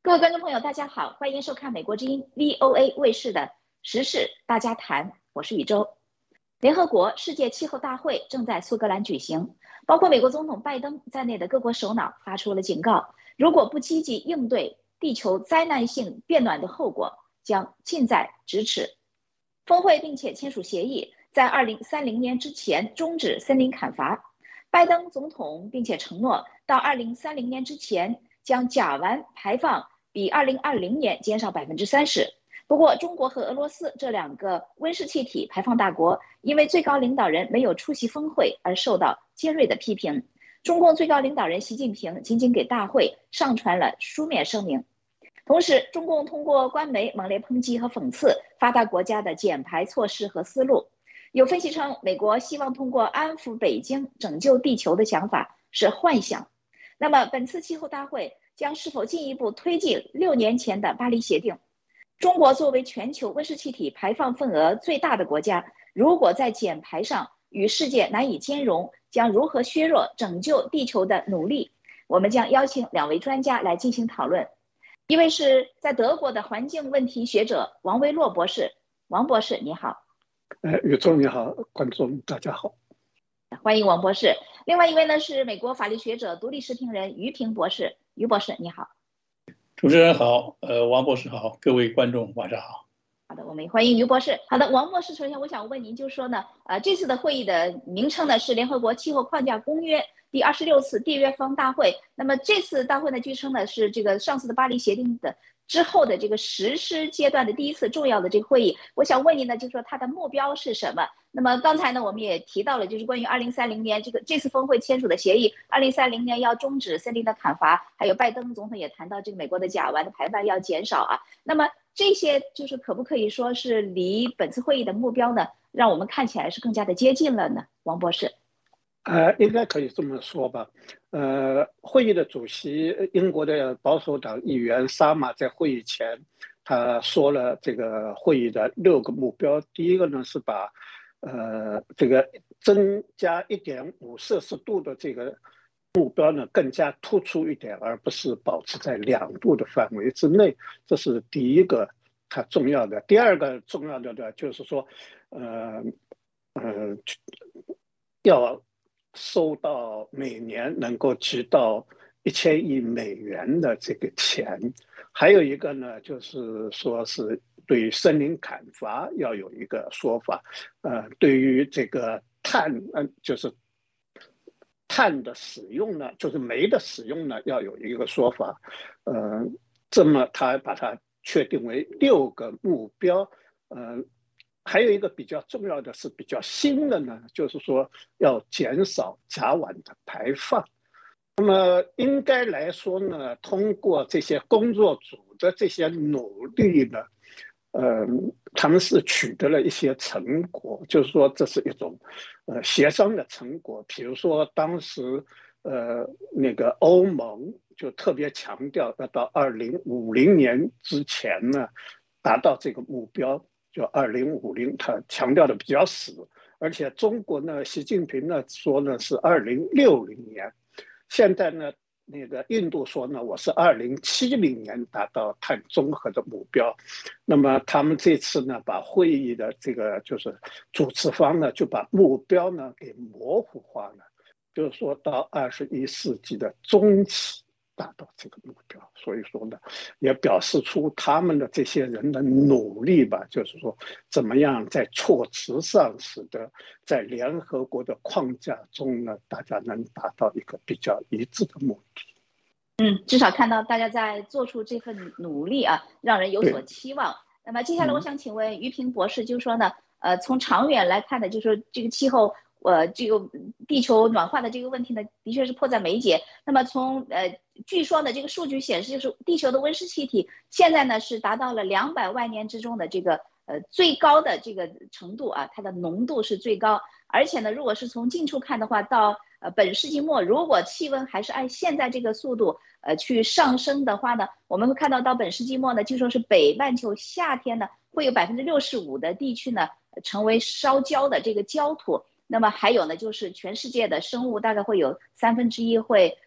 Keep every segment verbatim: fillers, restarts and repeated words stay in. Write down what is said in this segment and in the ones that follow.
各位观众朋友，大家好，欢迎收看美国之音 V O A 卫视的时事大家谈，我是宇宙。联合国世界气候大会正在苏格兰举行，包括美国总统拜登在内的各国首脑发出了警告，如果不积极应对地球灾难性变暖的后果，将近在咫尺。峰会并且签署协议，在二零三零年之前终止森林砍伐。拜登总统并且承诺，到二零三零年之前将甲烷排放比二零二零年减少百分之三十。不过，中国和俄罗斯这两个温室气体排放大国，因为最高领导人没有出席峰会而受到尖锐的批评。中共最高领导人习近平仅仅给大会上传了书面声明。同时，中共通过官媒猛烈抨击和讽刺发达国家的减排措施和思路。有分析称，美国希望通过安抚北京拯救地球的想法是幻想。那么，本次气候大会将是否进一步推进六年前的巴黎协定？中国作为全球温室气体排放份额最大的国家，如果在减排上与世界难以兼容，将如何削弱拯救地球的努力？我们将邀请两位专家来进行讨论。一位是在德国的环境问题学者王维洛博士，王博士你好。 呃，宇宙你好，观众大家好， 欢迎王博士。另外一位呢是美国法律学者、独立时评人于平博士，于博士你好。 主持人好，呃，王博士好，各位观众晚上好。 好的，我们欢迎于博士。好的，王博士，首先我想问您，就是说呢，呃，这次的会议的名称呢是联合国气候框架公约第二十六次缔约方大会。那么这次大会呢，据称呢是这个上次的巴黎协定的之后的这个实施阶段的第一次重要的这个会议。我想问您呢，就是说它的目标是什么？那么刚才呢，我们也提到了，就是关于二零三零年这个这次峰会签署的协议，二零三零年要终止森林的砍伐，还有拜登总统也谈到这个美国的甲烷的排放要减少啊。那么这些就是可不可以说是离本次会议的目标呢，让我们看起来是更加的接近了呢？王博士。 呃，应该可以这么说吧。呃，会议的主席英国的保守党议员沙马在会议前，他说了这个会议的六个目标。第一个呢是把呃这个增加一点五摄氏度的这个目标呢更加突出一点，而不是保持在两度的范围之内。这是第一个它重要的。第二个重要的呢就是说，呃呃要收到每年能够集到一千亿美元的这个钱。还有一个呢，就是说是对于森林砍伐要有一个说法。呃，对于这个碳，嗯、呃，就是碳的使用呢，就是煤的使用呢，要有一个说法。呃，这么他把它确定为六个目标。呃。还有一个比较重要的是比较新的呢，就是说要减少甲烷的排放。那么应该来说呢，通过这些工作组的这些努力呢，呃，他们是取得了一些成果，就是说这是一种呃协商的成果。比如说当时呃那个欧盟就特别强调要到二零五零年之前呢达到这个目标。就二零五零，他强调的比较死，而且中国呢，习近平呢说呢是二零六零年，现在呢那个印度说呢我是二零七零年达到碳中和的目标。那么他们这次呢把会议的这个就是主持方呢就把目标呢给模糊化了，就是说到二十一世纪的中期达到这个目标。所以说呢，也表示出他们的这些人的努力吧，就是说怎么样在措辞上使得在联合国的框架中呢，大家能达到一个比较一致的目的。 嗯，至少看到大家在做出这份努力啊，让人有所期望。那么接下来我想请问于平博士，就是说呢，呃，从长远来看呢，就是说这个气候。呃，这个地球暖化的这个问题呢，的确是迫在眉睫。那么从呃，据说呢，这个数据显示，就是地球的温室气体现在呢是达到了两百万年之中的这个呃最高的这个程度啊，它的浓度是最高。而且呢，如果是从近处看的话，到呃本世纪末，如果气温还是按现在这个速度呃去上升的话呢，我们会看到到本世纪末呢，据说是北半球夏天呢会有百分之六十五的地区呢成为烧焦的这个焦土。那么还有呢，就是全世界的生物大概会有三分之一会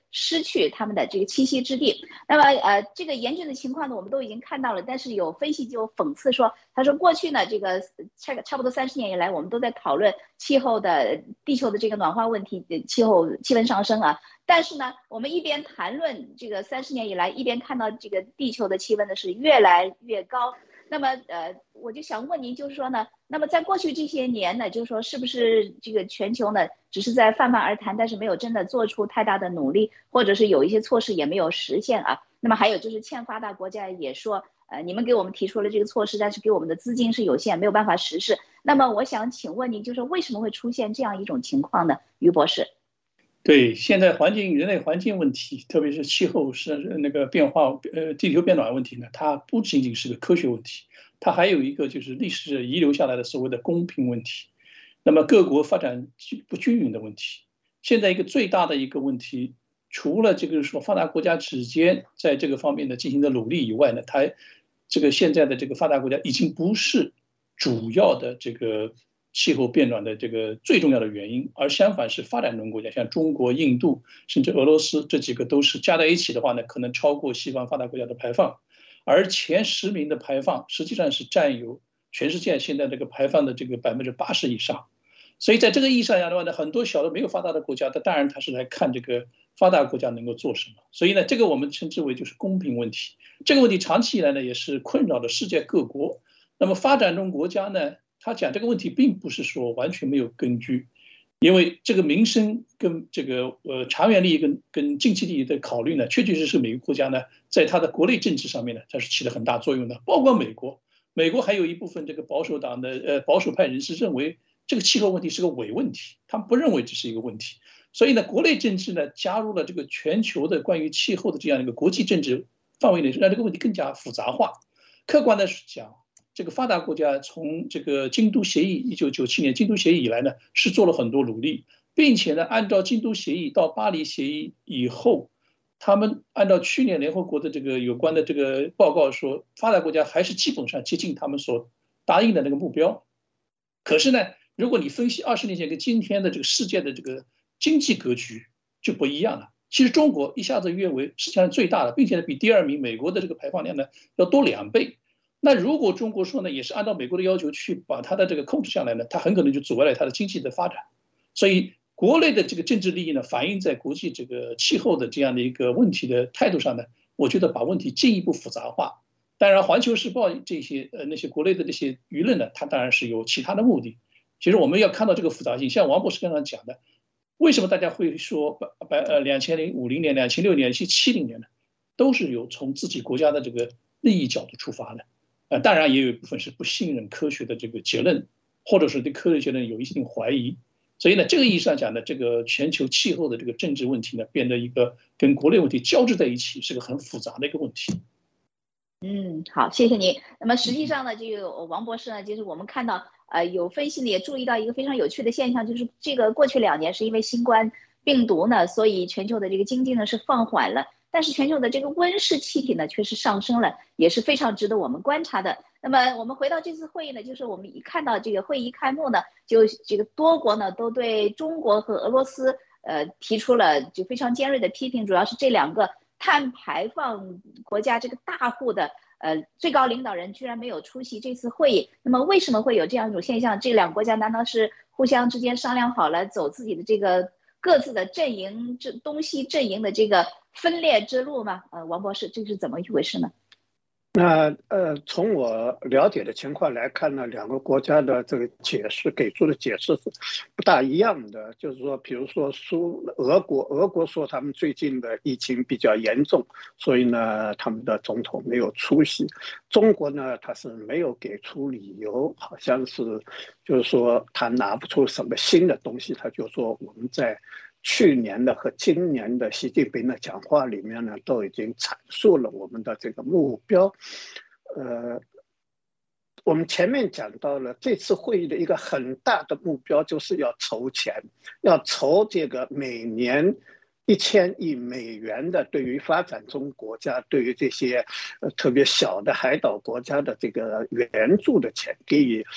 失去他们的这个栖息之地。那么呃，这个严峻的情况呢，我们都已经看到了，但是有分析就讽刺说，他说过去呢，这个差差不多三十年以来，我们都在讨论气候的地球的这个暖化问题，气候气温上升啊。但是呢，我们一边谈论这个三十年以来，一边看到这个地球的气温呢是越来越高。那么呃，我就想问您，就是说呢，那么在过去这些年呢，就是说是不是这个全球呢，只是在泛泛而谈，但是没有真的做出太大的努力，或者是有一些措施也没有实现啊？那么还有就是欠发达国家也说，呃，你们给我们提出了这个措施，但是给我们的资金是有限，没有办法实施。那么我想请问您，就是为什么会出现这样一种情况呢？于博士。 对，现在环境人类环境问题，特别是气候是那个变化，呃，地球变暖问题呢，它不仅仅是个科学问题，它还有一个就是历史遗留下来的所谓的公平问题。那么各国发展不均匀的问题，现在一个最大的一个问题，除了这个说发达国家之间在这个方面的进行的努力以外呢，它这个现在的这个发达国家已经不是主要的这个气候变暖的这个最重要的原因，而相反是发展中国家，像中国、印度甚至俄罗斯这几个都是加在一起的话呢，可能超过西方发达国家的排放，而前十名的排放实际上是占有全世界现在这个排放的这个百分之八十以上。所以在这个意义上讲的话呢，很多小的没有发达的国家，它当然它是来看这个发达国家能够做什么。所以呢，这个我们称之为就是公平问题。这个问题长期以来呢，也是困扰了世界各国。那么发展中国家呢，他讲这个问题并不是说完全没有根据，因为这个民生跟这个呃长远利益跟跟经济利益的考虑呢，确确实实每个国家呢，在它的国内政治上面呢，它是起了很大作用的。包括美国，美国还有一部分这个保守党的呃保守派人士认为这个气候问题是个伪问题，他们不认为这是一个问题。所以呢，国内政治呢加入了这个全球的关于气候的这样一个国际政治范围内，让这个问题更加复杂化。客观的讲，这个发达国家从这个京都协议一九九七年京都协议以来呢，是做了很多努力，并且呢，按照京都协议到巴黎协议以后，他们按照去年联合国的这个有关的这个报告说，发达国家还是基本上接近他们所答应的那个目标。可是呢，如果你分析二十年前跟今天的这个世界的这个经济格局就不一样了。其实中国一下子跃为世界上最大的，并且呢比第二名美国的这个排放量呢要多两倍。那如果中国说呢，也是按照美国的要求去把它的这个控制下来呢，它很可能就阻碍了它的经济的发展。所以国内的这个政治利益呢，反映在国际这个气候的这样的一个问题的态度上呢，我觉得把问题进一步复杂化。当然，《环球时报》这些呃那些国内的这些舆论呢，它当然是有其他的目的。其实我们要看到这个复杂性，像王博士刚刚讲的，为什么大家会说百呃两千零五零年、两千六年、七七零年呢？都是有从自己国家的这个利益角度出发的。呃，当然也有一部分是不信任科学的这个结论，或者是对科学结论有一定怀疑。所以呢，这个意义上讲呢，这个全球气候的这个政治问题呢，变得一个跟国内问题交织在一起，是个很复杂的一个问题。 嗯，好，谢谢您。那么实际上呢，这个王博士呢，就是我们看到，呃，有分析呢也注意到一个非常有趣的现象，就是这个过去两年是因为新冠病毒呢，所以全球的这个经济呢是放缓了，但是全球的这个温室气体呢却是上升了，也是非常值得我们观察的。那么我们回到这次会议呢，就是我们一看到这个会议开幕呢，就这个多国呢都对中国和俄罗斯呃提出了就非常尖锐的批评，主要是这两个碳排放国家这个大户的呃最高领导人居然没有出席这次会议。那么为什么会有这样一种现象？这两个国家难道是互相之间商量好了走自己的这个各自的阵营，这东西阵营的这个分裂之路吗？呃，王博士，这是怎么一回事呢？ 那呃，从我了解的情况来看呢，两个国家的这个解释给出的解释是不大一样的。就是说，比如说苏俄国，俄国说他们最近的疫情比较严重，所以呢，他们的总统没有出席。中国呢，他是没有给出理由，好像是就是说他拿不出什么新的东西，他就说我们在去年的和今年的习近平的讲话里面呢，都已经阐述了我们的这个目标。呃，我们前面讲到了这次会议的一个很大的目标，就是要筹钱，要筹这个每年一千亿美元的对于发展中国家、对于这些呃特别小的海岛国家的这个援助的钱，给予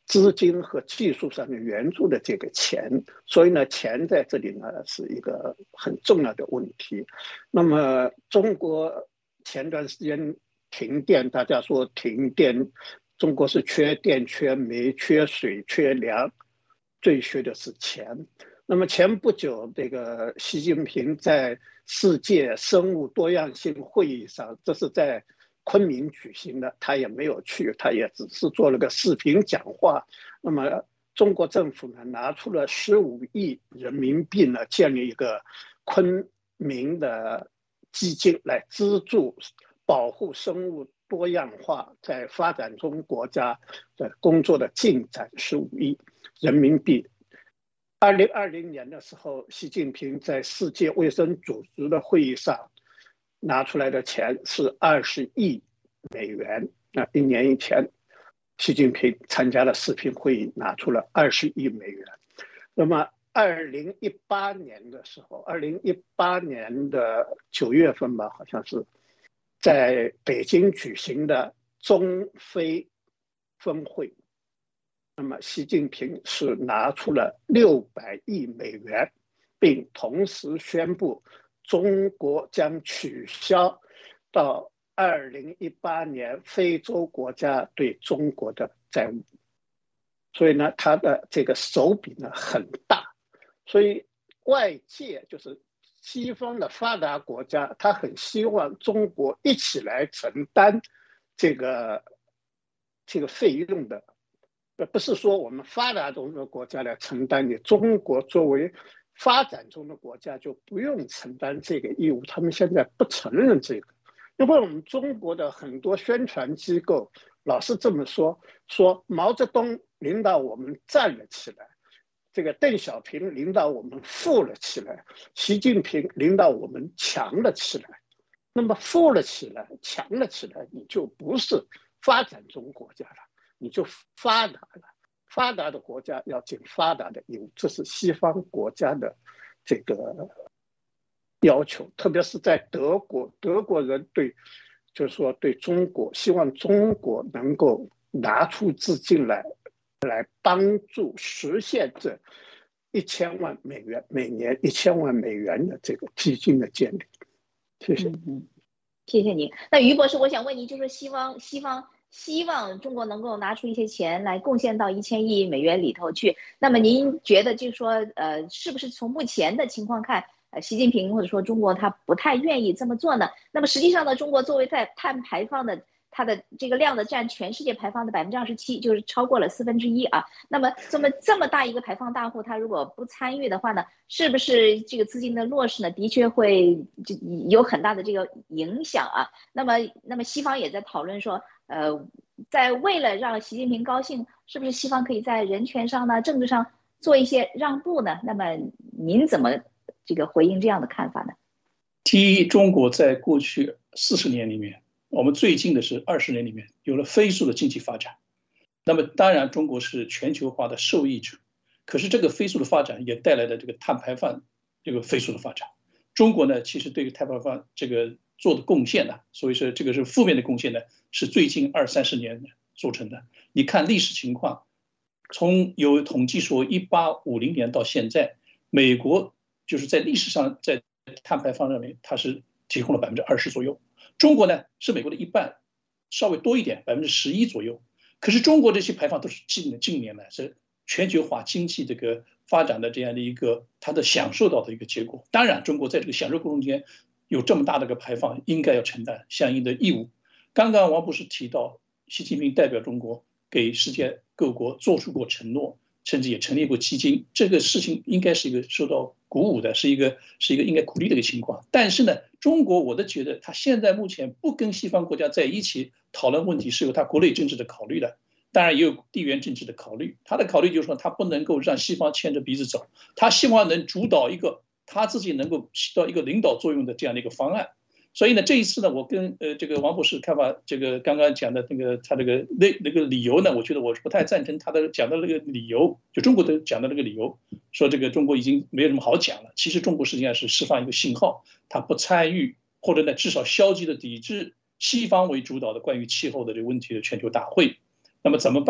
资金和技术上的援助的这个钱，所以呢，钱在这里呢是一个很重要的问题。那么中国前段时间停电，大家说停电，中国是缺电、缺煤、缺水、缺粮，最缺的是钱。那么前不久，这个习近平在世界生物多样性会议上，这是在昆明举行的，他也没有去，他也只是做了个视频讲话。那么中国政府呢，拿出了十五亿人民币呢，建立一个昆明的基金来资助保护生物多样化在发展中国家的工作的进展，十五亿人民币。二零二零年的时候，习近平在世界卫生组织的会议上拿出来的钱是二十亿美元。那一年以前，习近平参加了视频会议，拿出了二十亿美元。那么，二零一八年的时候，二零一八年的九月份吧，好像是在北京举行的中非峰会。那么，习近平是拿出了六百亿美元，并同时宣布中国将取消到二零一八年非洲国家对中国的债务。所以呢，他的这个手笔呢很大，所以外界就是西方的发达国家，他很希望中国一起来承担这个这个费用的。不是说我们发达中的国家来承担，你中国作为发展中的国家就不用承担这个义务。他们现在不承认这个，因为我们中国的很多宣传机构老是这么说，说毛泽东领导我们站了起来，这个邓小平领导我们富了起来，习近平领导我们强了起来。那么富了起来，强了起来，你就不是发展中国家了，你就发达了。发达的国家要尽发达的义务，这是西方国家的这个要求。特别是在德国，德国人对，就是说对中国，希望中国能够拿出资金来，来帮助实现这一千万美元，每年一千万美元的这个基金的建立。谢谢。 嗯，谢谢您。那于博士，我想问您，就是希望西方。希望中国能够拿出一些钱来贡献到一千亿美元里头去。那么您觉得，就是说，呃，是不是从目前的情况看，呃，习近平或者说中国他不太愿意这么做呢？那么实际上呢，中国作为在碳排放的它的这个量的占全世界排放的百分之二十七，就是超过了四分之一啊。那么这么这么大一个排放大户，他如果不参与的话呢，是不是这个资金的落实呢，的确会有很大的这个影响啊？那么，那么西方也在讨论说。呃，在为了让习近平高兴，是不是西方可以在人权上呢、政治上做一些让步呢？那么您怎么这个回应这样的看法呢？ 第一，中国在过去四十年里面，我们最近的是二十年里面有了飞速的经济发展。那么当然，中国是全球化的受益者，可是这个飞速的发展也带来了这个碳排放这个飞速的发展。中国呢，其实对于碳排放这个做的贡献呢，所以说这个是负面的贡献呢，是最近二三十年做成的。你看历史情况，从有统计说一八五零年到现在，美国就是在历史上在碳排放上面它是提供了百分之二十左右，中国呢是美国的一半，稍微多一点，百分之十一左右。可是中国这些排放都是近近年来是全球化经济这个发展的这样的一个它的享受到的一个结果。当然，中国在这个享受过程中间有这么大的一个排放，应该要承担相应的义务。刚刚王博士提到，习近平代表中国给世界各国做出过承诺，甚至也成立过基金，这个事情应该是一个受到鼓舞的，是一个是一个应该鼓励的一个情况。但是呢，中国我都觉得他现在目前不跟西方国家在一起讨论问题，是有他国内政治的考虑的，当然也有地缘政治的考虑。他的考虑就是说，他不能够让西方牵着鼻子走，他希望能主导一个他自己能够起到一个领导作用的这样的一个方案。所以呢，这一次呢，我跟呃这个王博士看法，这个刚刚讲的那个他这个那那个理由呢，我觉得我是不太赞成他的讲的那个理由，就中国的讲的那个理由，说这个中国已经没有什么好讲了。其实中国实际上是释放一个信号，他不参与或者呢至少消极的抵制西方为主导的关于气候的这个问题的全球大会。那么怎么办呢？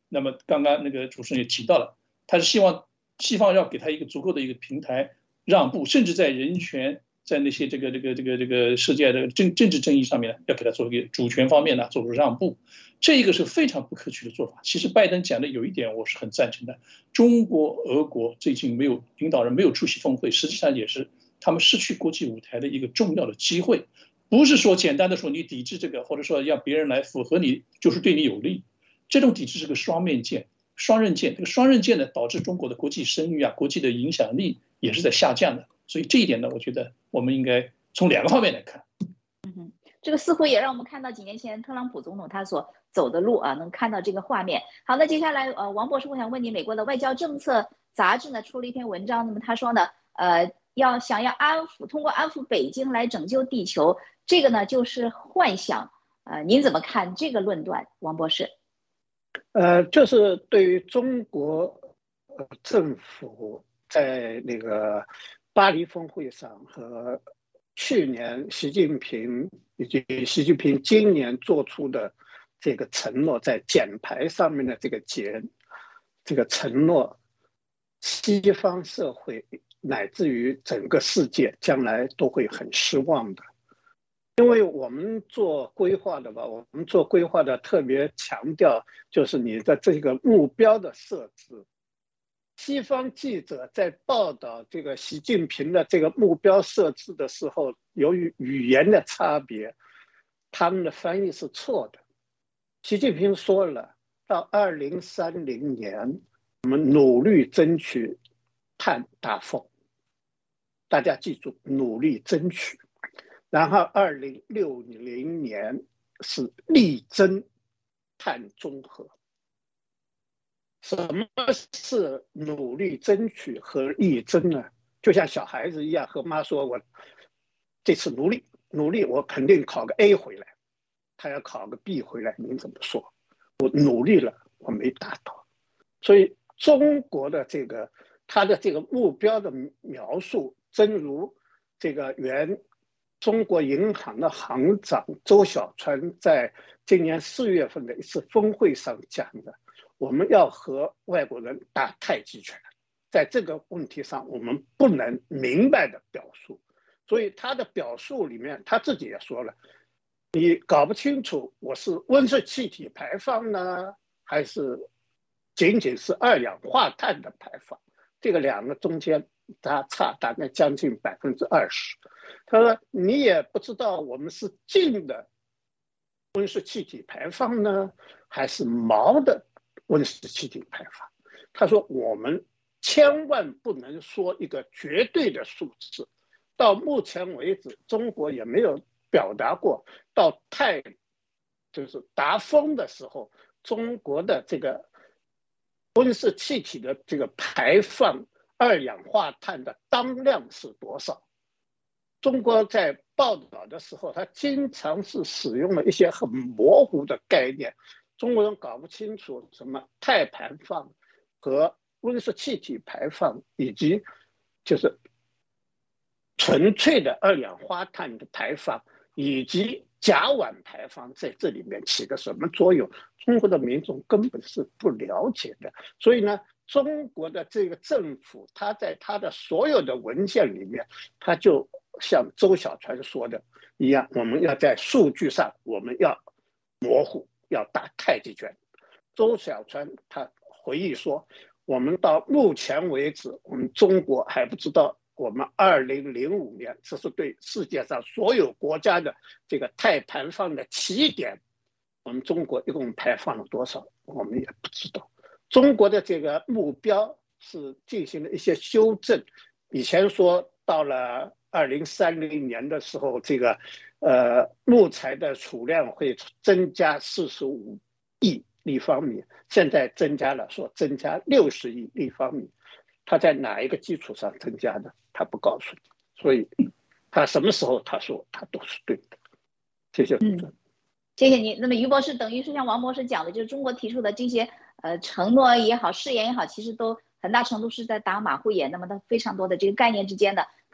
那么刚刚那个主持人也提到了，他是希望西方要给他一个足够的一个平台让步，甚至在人权。在那些这个这个这个这个世界的政政治正义上面呢，要给他做一个主权方面呢做出让步，这个是非常不可取的做法。其实拜登讲的有一点我是很赞成的，中国、俄国最近没有领导人没有出席峰会，实际上也是他们失去国际舞台的一个重要的机会。不是说简单的说你抵制这个，或者说让别人来符合你就是对你有利，这种抵制是个双面剑、双刃剑。这个双刃剑呢，导致中国的国际声誉啊、国际的影响力也是在下降的。所以这一点呢，我觉得我们应该从两个方面来看。 嗯哼，这个似乎也让我们看到几年前特朗普总统他所走的路啊，能看到这个画面。好，那接下来呃，王博士，我想问你，美国的外交政策杂志呢出了一篇文章，那么他说呢，呃，要想要安抚，通过安抚北京来拯救地球，这个呢就是幻想。呃，您怎么看这个论断，王博士？ 呃，就是对于中国呃政府在那个巴黎峰会上和去年习近平以及习近平今年做出的这个承诺，在减排上面的这个节这个承诺，西方社会乃至于整个世界将来都会很失望的。因为我们做规划的吧，我们做规划的特别强调就是你的这个目标的设置。西方记者在报道这个习近平的这个目标设置的时候，由于语言的差别，他们的翻译是错的。习近平说了，到二零三零年，我们努力争取碳达峰。大家记住，努力争取。然后二零六零年是力争碳中和。什么是努力争取和力争呢？就像小孩子一样，和妈说：“我这次努力努力，我肯定考个 A 回来。”他要考个 B 回来，你怎么说？我努力了，我没达到。所以中国的这个他的这个目标的描述，正如这个原中国银行的行长周小川在今年四月份的一次峰会上讲的。我们要和外国人打太极拳，在这个问题上，我们不能明白的表述。所以他的表述里面，他自己也说了，你搞不清楚我是温室气体排放呢，还是仅仅是二氧化碳的排放？这个两个中间它差大概将近百分之二十。他说你也不知道我们是净的温室气体排放呢，还是毛的温室气体排放。他说我们千万不能说一个绝对的数字，到目前为止中国也没有表达过到太就是达峰的时候，中国的这个温室气体的这个排放二氧化碳的当量是多少。中国在报道的时候，他经常是使用了一些很模糊的概念，中国人搞不清楚什么碳排放和温室气体排放，以及就是纯粹的二氧化碳的排放，以及甲烷排放在这里面起个什么作用，中国的民众根本是不了解的。所以呢，中国的这个政府，他在他的所有的文件里面，他就像周小川说的一样，我们要在数据上，我们要模糊，要打太极拳。周小川他回忆说，我们到目前为止，我们中国还不知道我们二零零五年，这是对世界上所有国家的这个碳排放的起点，我们中国一共排放了多少，我们也不知道。中国的这个目标是进行了一些修正，以前说到了二零三零年的时候，这个呃木材的储量会增加四十五亿立方米，现在增加了，说增加六十亿立方米。他在哪一个基础上增加的？他不告诉你，所以他什么时候他说他都是对的。谢谢主持人。 嗯，谢谢你。那么于博士等于是像王博士讲的，就是中国提出的这些呃承诺也好，誓言也好，其实都很大程度是在打马虎眼。那么它非常多的这个概念之间的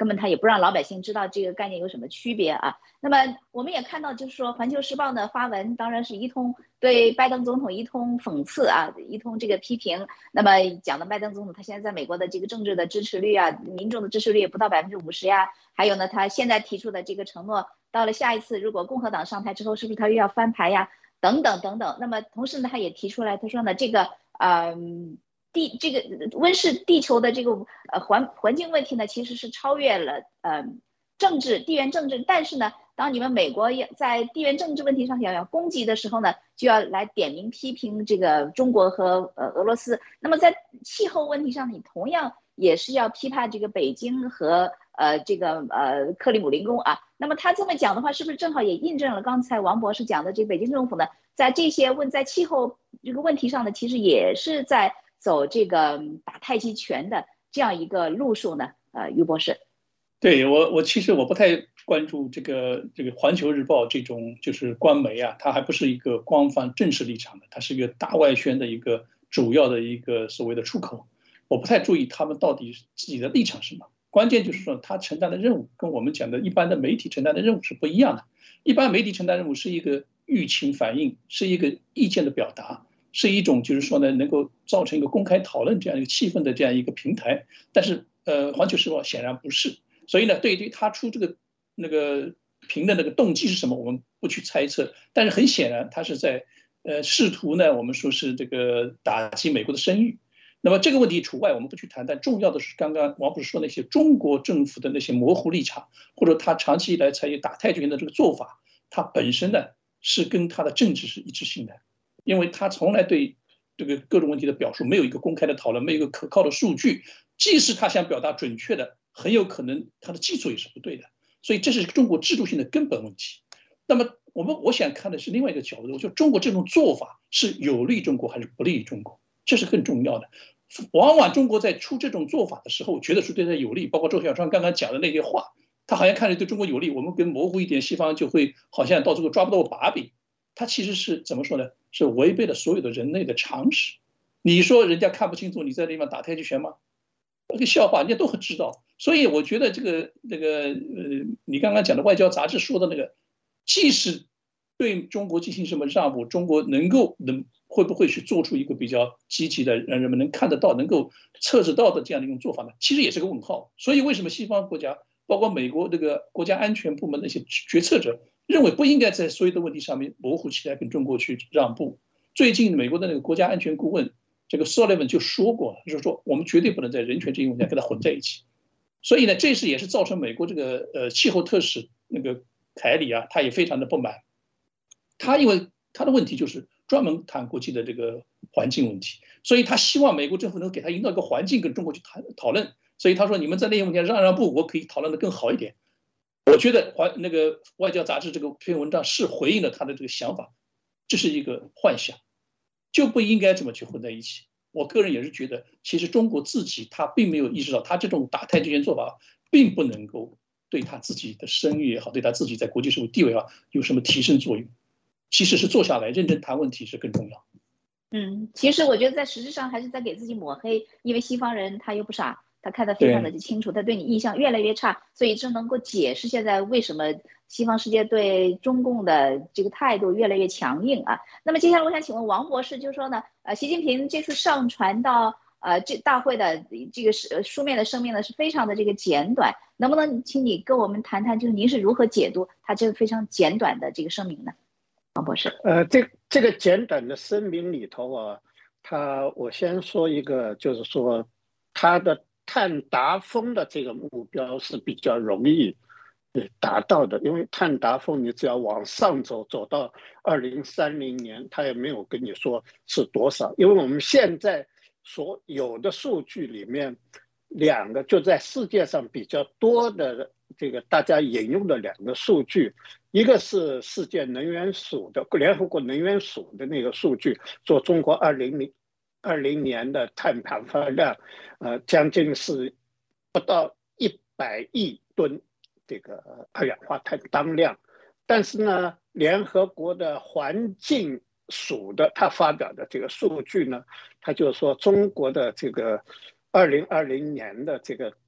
根本他也不让老百姓知道这个概念有什么区别啊。那么我们也看到，就是说《环球时报》呢发文，当然是一通对拜登总统一通讽刺啊，一通这个批评。那么讲的拜登总统他现在在美国的这个政治的支持率啊，民众的支持率也不到百分之五十呀。还有呢，他现在提出的这个承诺，到了下一次如果共和党上台之后，是不是他又要翻牌呀？等等等等。那么同时呢，他也提出来，他说呢，这个嗯。地这个温室地球的这个呃环环境问题呢，其实是超越了呃政治地缘政治，但是呢，当你们美国在地缘政治问题上想要攻击的时候呢，就要来点名批评这个中国和呃俄罗斯。那么在气候问题上，你同样也是要批判这个北京和呃这个呃克里姆林宫啊。那么他这么讲的话，是不是正好也印证了刚才王博士讲的，这个北京政府呢，在这些问在气候这个问题上呢，其实也是在走这个打太极拳的这样一个路数呢？呃，于博士， 对我，我其实我不太关注这个这个《环球日报》这种就是官媒啊，它还不是一个官方正式立场的，它是一个大外宣的一个主要的一个所谓的出口。我不太注意他们到底自己的立场是什么。关键就是说，他承担的任务跟我们讲的一般的媒体承担的任务是不一样的。一般媒体承担任务是一个舆情反映，是一个意见的表达。是一种就是说呢，能够造成一个公开讨论这样一个气氛的这样一个平台，但是呃，《环球时报》显然不是，所以呢，对于他出这个那个评的那个动机是什么，我们不去猜测，但是很显然，他是在呃试图呢，我们说是这个打击美国的声誉。那么这个问题除外，我们不去谈，但重要的是刚刚王博士说那些中国政府的那些模糊立场，或者他长期以来采取打太极拳的这个做法，它本身呢是跟他的政治是一致性的。因为他从来对这个各种问题的表述没有一个公开的讨论，没有一个可靠的数据，即使他想表达准确的，很有可能他的基础也是不对的，所以这是中国制度性的根本问题。那么我们我想看的是另外一个角度，就中国这种做法是有利中国还是不利于中国，这是更重要的。往往中国在出这种做法的时候，觉得是对他有利，包括周小川刚刚讲的那些话，他好像看着对中国有利，我们更模糊一点，西方就会好像到这个抓不到把柄。他其实是怎么说呢？是违背了所有的人类的常识。你说人家看不清楚你在那地方打太极拳吗？那个笑话人家都很知道。所以我觉得这个那个呃，你刚刚讲的外交杂志说的那个，即使对中国进行什么让步，中国能够能会不会去做出一个比较积极的，让人们能看得到、能够测试到的这样的一种做法呢？其实也是个问号。所以为什么西方国家，包括美国这个国家安全部门那些决策者，认为不应该在所有的问题上面模糊起来跟中国去让步。最近美国的那个国家安全顾问这个 Sullivan 就说过，就是说我们绝对不能在人权这一问题上跟他混在一起。所以呢，这是也是造成美国这个呃气候特使那个凯里啊，他也非常的不满。他因为他的问题就是专门谈国际的这个环境问题，所以他希望美国政府能给他营造一个环境跟中国去谈讨论。所以他说，你们在那些问题上让让步，我可以讨论的更好一点。我觉得那个外交杂志这个篇文章是回应了他的这个想法，这是一个幻想，就不应该这么去混在一起。我个人也是觉得，其实中国自己他并没有意识到，他这种打太极拳做法并不能够对他自己的声誉也好，对他自己在国际社会地位啊有什么提升作用。其实是坐下来认真谈问题是更重要。 嗯，其实我觉得在实质上还是在给自己抹黑，因为西方人他又不傻。他看得非常的清楚，他对你印象越来越差，所以这能够解释现在为什么西方世界对中共的这个态度越来越强硬啊。那么接下来我想请问王博士，就是说呢，呃，习近平这次上传到呃这大会的这个书书面的声明呢是非常的这个简短，能不能请你跟我们谈谈，就是您是如何解读他这个非常简短的这个声明呢？王博士， 呃，这这个简短的声明里头啊，他我先说一个，就是说他的碳达峰的这个目标是比较容易达到的，因为碳达峰你只要往上走，走到二零三零年，他也没有跟你说是多少，因为我们现在所有的数据里面，两个就在世界上比较多的这个大家引用的两个数据，一个是世界能源署的联合国能源署的那个数据，说中国二零二零年的碳排放量，呃，将近是不到一百亿吨这个二氧化碳当量。但是呢，联合国的环境署的他发表的这个数据呢，他就说中国的这个二零二零年的这个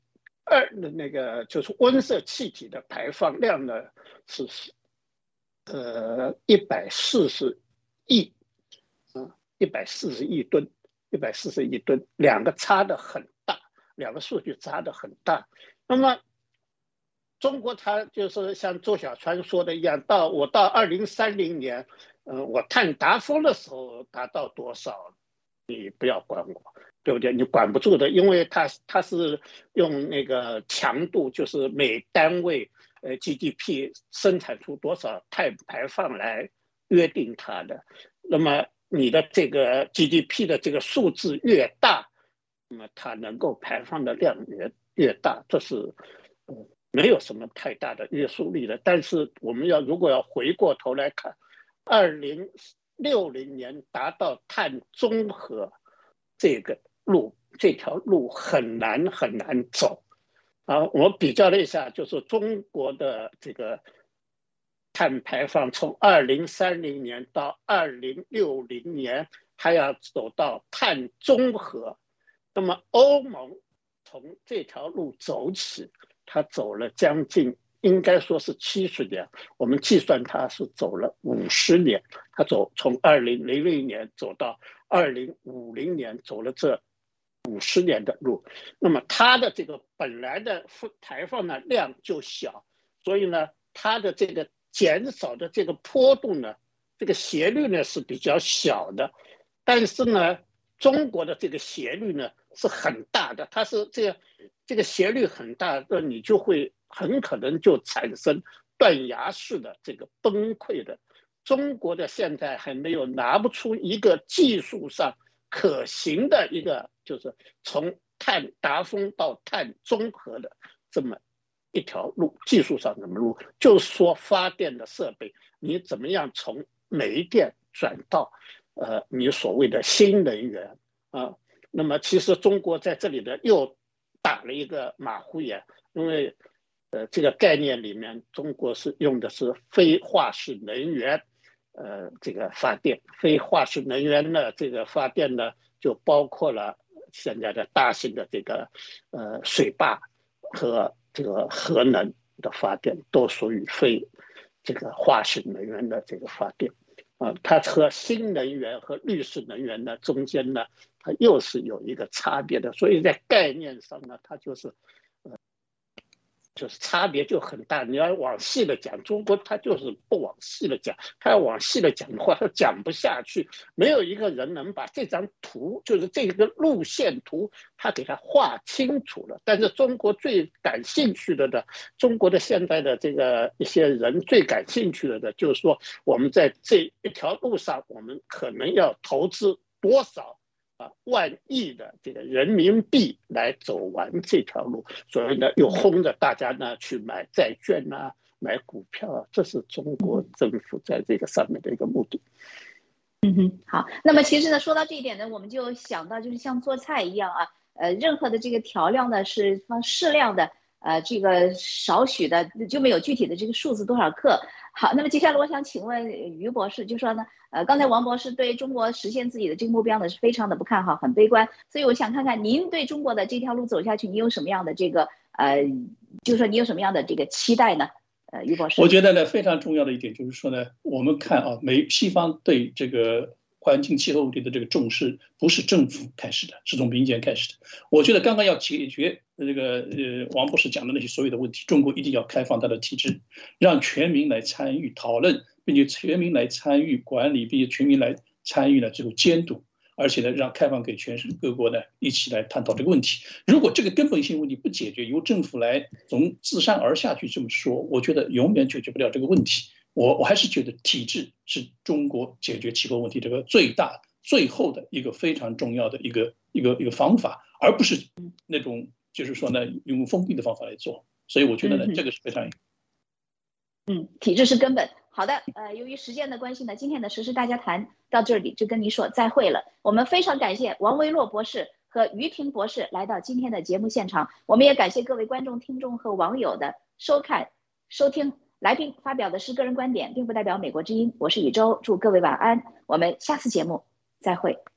二的那个就是温室气体的排放量呢是呃一百四十亿，嗯，一百四十亿吨，一百四十亿吨，两个差的很大，两个数据差的很大。那么中国它就是像周小川说的一样，到我到二零三零年，嗯、呃，我碳达峰的时候达到多少，你不要管我，对不对？你管不住的，因为它它是用那个强度，就是每单位呃 G D P 生产出多少碳排放来约定它的。那么你的这个 G D P 的这个数字越大，那么它能够排放的量越越大，这是嗯。没有什么太大的约束力的。但是我们要如果要回过头来看，二零六零年达到碳中和这个路，这条路很难很难走啊。我比较了一下，就是中国的这个碳排放从二零三零年到二零六零年还要走到碳中和，那么欧盟从这条路走起，他走了将近，应该说是七十年，我们计算他是走了五十年，他走从二零零零年走到二零五零年，走了这五十年的路。那么它的这个本来的排放的量就小，所以呢，它的这个减少的这个波动呢，这个斜率呢是比较小的，但是呢，中国的这个斜率呢是很大的，它是这个这个斜率很大，那你就会很可能就产生断崖式的这个崩溃的。中国的现在还没有拿不出一个技术上可行的一个，就是从碳达峰到碳中和的这么一条路，技术上怎么路？就说发电的设备，你怎么样从煤电转到呃你所谓的新能源啊？那么其实中国在这里的又打了一个马虎眼，因为呃这个概念里面，中国是用的是非化石能源，呃这个发电，非化石能源呢这个发电呢就包括了现在的大型的这个呃水坝和这个核能的发电，都属于非这个化石能源的这个发电。啊，它和新能源和绿色能源呢中间呢，它又是有一个差别的，所以在概念上呢，它就是，呃，就是差别就很大。你要往细了讲，中国它就是不往细了讲，它要往细了讲的话，它讲不下去。没有一个人能把这张图，就是这个路线图，它给它画清楚了。但是中国最感兴趣的的，中国的现在的这个一些人最感兴趣的的，就是说我们在这一条路上，我们可能要投资多少啊万亿的这个人民币来走完这条路，所以呢，又轰着大家呢去买债券啊，买股票啊，这是中国政府在这个上面的一个目的。 嗯哼，好，那么其实呢，说到这一点呢，我们就想到就是像做菜一样啊，呃，任何的这个调料呢是放适量的，呃，这个少许的就没有具体的这个数字多少克。好，那么接下来我想请问于博士，就说呢，呃，刚才王博士对中国实现自己的这个目标呢是非常的不看好，很悲观，所以我想看看您对中国的这条路走下去，你有什么样的这个呃，就是说你有什么样的这个期待呢？呃，于博士， 我觉得呢，非常重要的一点就是说呢，我们看啊，美西方对这个环境气候问题的这个重视，不是政府开始的，是从民间开始的。我觉得刚刚要解决这个呃王博士讲的那些所有的问题，中国一定要开放它的体制，让全民来参与讨论，并且全民来参与管理，并且全民来参与呢这个监督。而且呢，让开放给全世界各国呢一起来探讨这个问题。如果这个根本性问题不解决，由政府来从自上而下去这么说，我觉得永远解决不了这个问题。我我还是觉得体制是中国解决气候问题这个最大、最后的一个非常重要的一个一个一个方法，而不是那种就是说呢用封闭的方法来做。所以我觉得呢，这个是非常。 嗯，体制是根本。好的，呃，由于时间的关系呢，今天的时事大家谈到这里就跟您说再会了。我们非常感谢王维洛博士和于婷博士来到今天的节目现场，我们也感谢各位观众、听众和网友的收看、收听。来宾发表的是个人观点，并不代表美国之音。我是宇宙，祝各位晚安，我们下次节目再会。